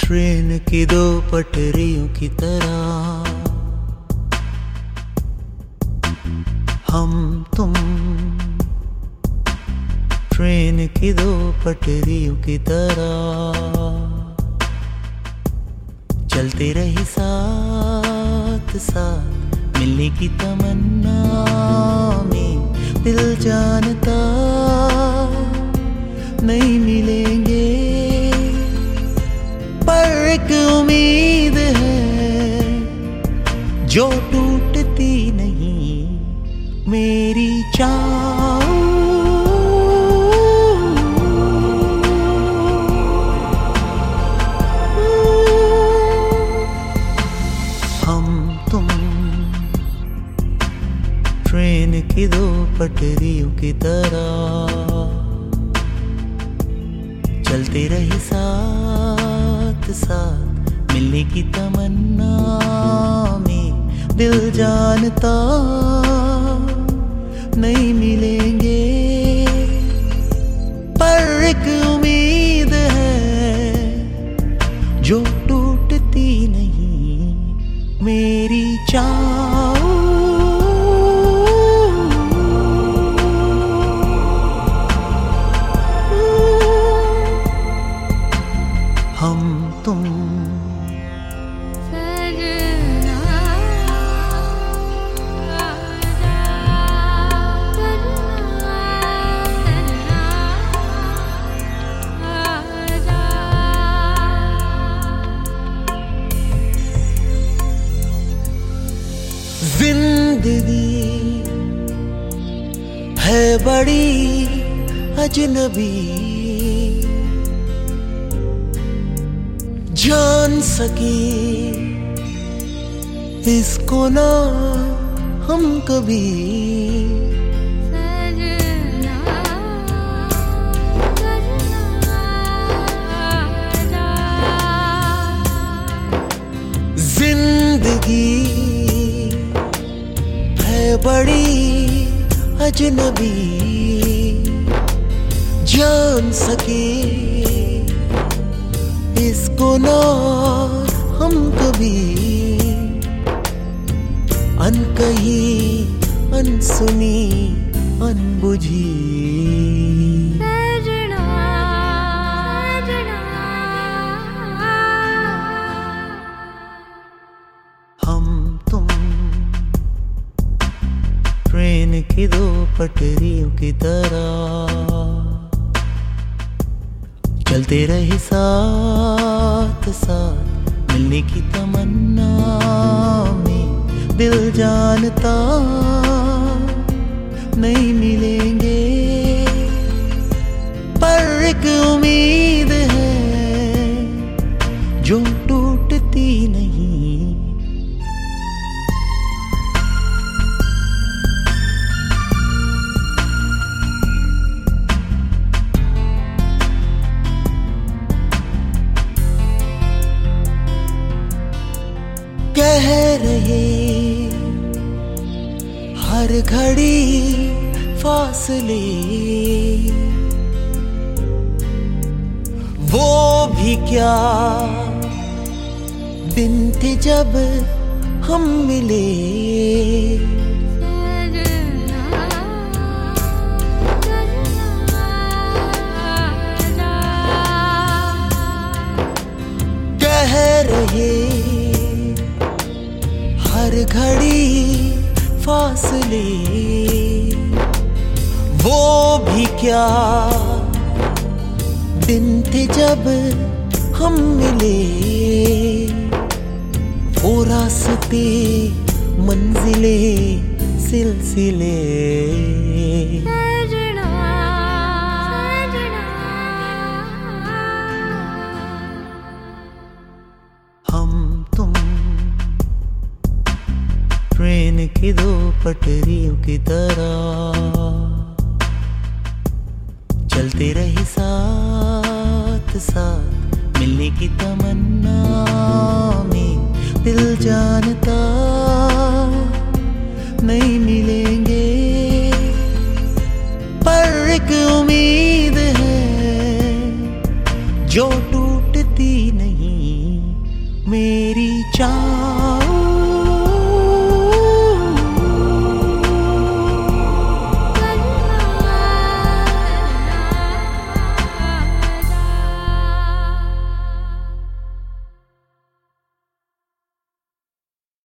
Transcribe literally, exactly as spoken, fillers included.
Train की दो पटरियों की तरह हम तुम, ट्रेन की दो पटरियों की तरह चलते रही साथ साथ, मिलने की तमन्ना में दिल जानता नहीं मिलेंगे, पर एक उम्मीद है जो टूटती नहीं, मेरी चाह हम तुम, ट्रेन की दो पटरियों की तरह चलते रहे साथ साथ, मिलने की तमन्ना में दिल जानता नहीं मिलेंगे, पर एक उम्मीद है जो टूटती नहीं, मेरी चाह हम तुम। जिंदगी है बड़ी अजनबी, जान सके इसको ना हम कभी, जिंदगी है बड़ी अजनबी, जान सके इसको ना हम कभी, अनकही अनसुनी अनबुझी हम तुम, ट्रेन की दो पटरियों की तरह चलते रहे साथ साथ, मिलने की तमन्ना में दिल जानता नहीं मिलेंगे, पर एक उम्मीद है जो टूटती नहीं, कह रहे हर घड़ी फासले, वो भी क्या दिन थे जब हम मिले, कह रहे हर घड़ी फासले, वो भी क्या दिन थे जब हम मिले, वो रास्ते मंजिले सिलसिले हम तुम, ट्रेन की दो पटरियों की तरह चलते रहे साथ साथ, मिलने की तमन्ना में दिल जानता नहीं मिलेंगे, पर एक उम्मीद है जो